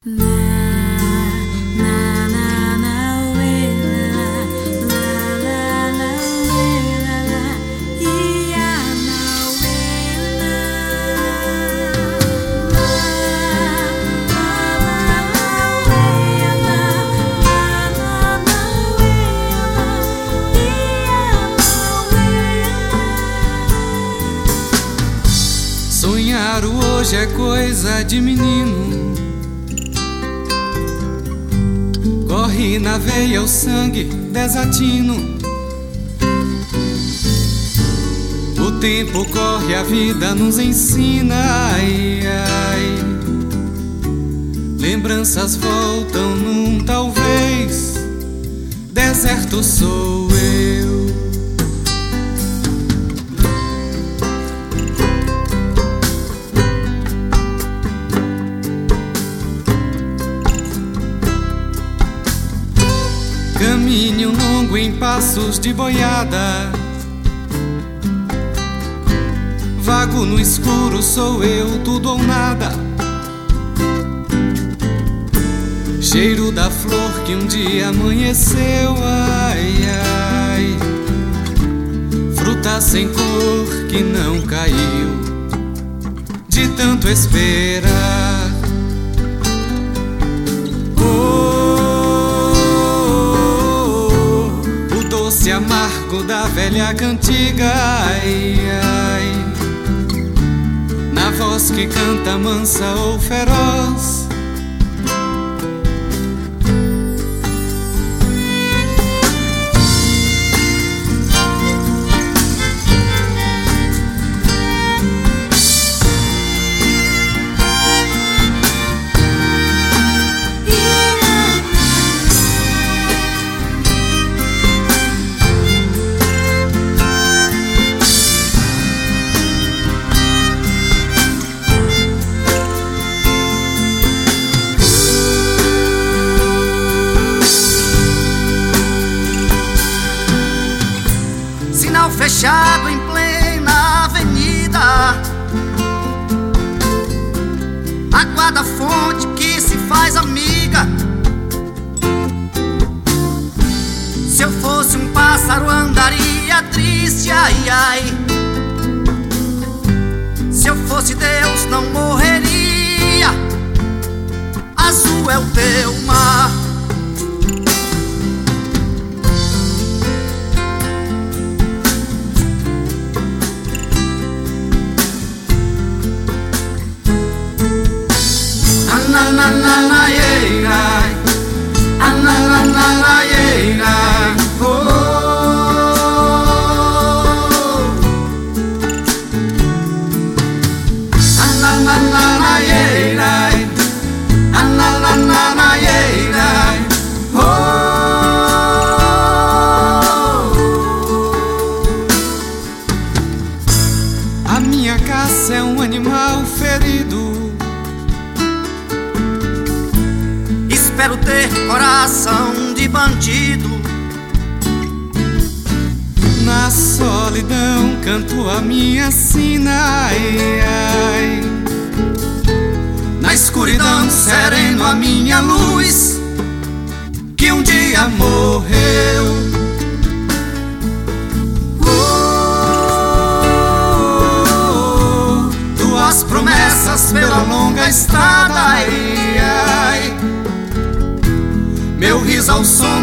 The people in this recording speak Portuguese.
Sonhar hoje é coisa de menino, corre na veia o sangue desatino. O tempo corre, a vida nos ensina, ai, ai. Lembranças voltam num talvez, deserto sou eu. Caminho longo em passos de boiada, vago no escuro sou eu, tudo ou nada. Cheiro da flor que um dia amanheceu, ai, ai. Fruta sem cor que não caiu de tanto esperar. Doce amargo da velha cantiga, ai, ai. Na voz que canta mansa ou feroz, sinal fechado em plena avenida, água da fonte que se faz amiga. Se eu fosse um pássaro andaria triste, ai, ai. Se eu fosse Deus não morreria, azul é o teu mar. A minha caça é um animal ferido, espero ter coração de bandido. na solidão canto a minha sina, ai, ai. Na escuridão sereno a minha luz, que um dia morreu. Tuas promessas pela longa estrada, ai, ai. Meu riso ao som